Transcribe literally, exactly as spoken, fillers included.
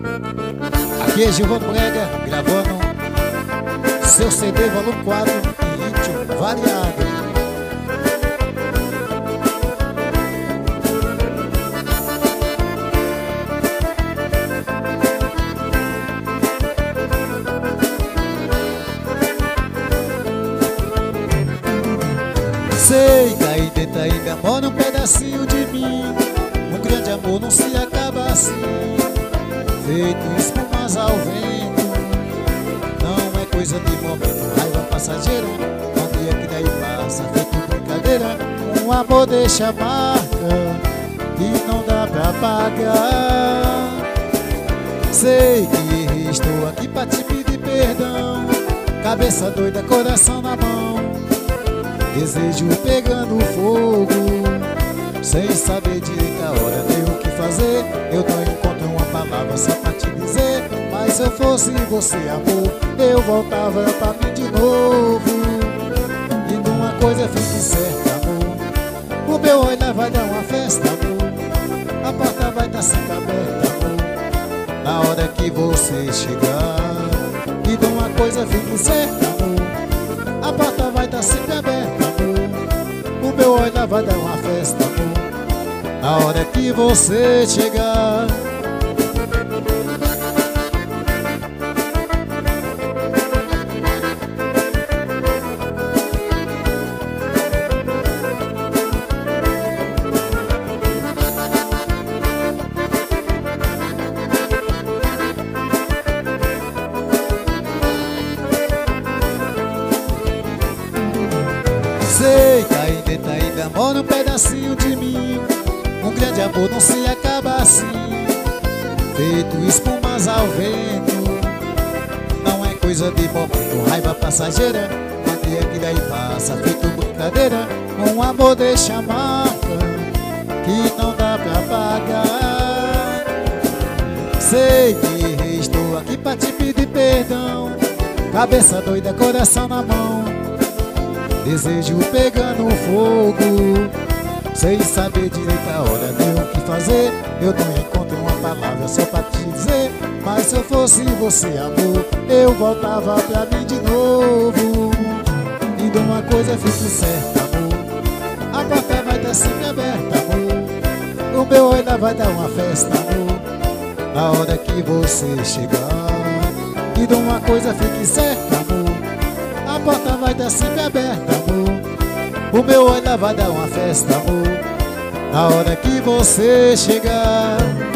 Aqui é Gilvan Brega, gravando seu C D volume quatro em ritmo variado. Sei que aí dentro ainda mora um pedacinho de mim. Um grande amor não se acaba assim, feito espumas ao vento. Não é coisa de momento, raiva passageira. Um dia que daí passa, feito brincadeira. Um amor deixa marca e não dá pra pagar. Sei que errei, estou aqui pra te pedir perdão. Cabeça doida, coração na mão, desejo pegando fogo, sem saber direito a hora nem o que fazer. Eu não encontro uma palavra só pra te dizer, mas se eu fosse você, amor, eu voltava pra mim de novo. E numa coisa fique certa, amor, o meu olhar vai dar uma festa, amor. A porta vai estar sempre aberta, amor, na hora que você chegar. E numa coisa fique certa, amor, a porta vai estar sempre aberta, amor. O meu olhar vai dar uma festa, amor, na hora que você chegar. Sei que aí dentro ainda mora um pedacinho de mim. Um grande amor não se acaba assim, feito espumas ao vento. Não é coisa de momento, raiva passageira. Um dia que daí passa, feito brincadeira. Um amor deixa marca que não dá pra pagar. Sei que errei, estou aqui pra te pedir perdão. Cabeça doida, coração na mão, desejo pegando fogo, sem saber direito a hora nem o que fazer. Eu não encontro uma palavra só pra te dizer, mas se eu fosse você, amor, eu voltava pra mim de novo. E de uma coisa fique certa, amor, a porta vai estar sempre aberta, amor. O meu olhar vai dar uma festa, amor, na hora que você chegar. E de uma coisa fique certa, amor, a porta vai estar sempre aberta, amor. O meu olhar vai dar uma festa, amor, na hora que você chegar.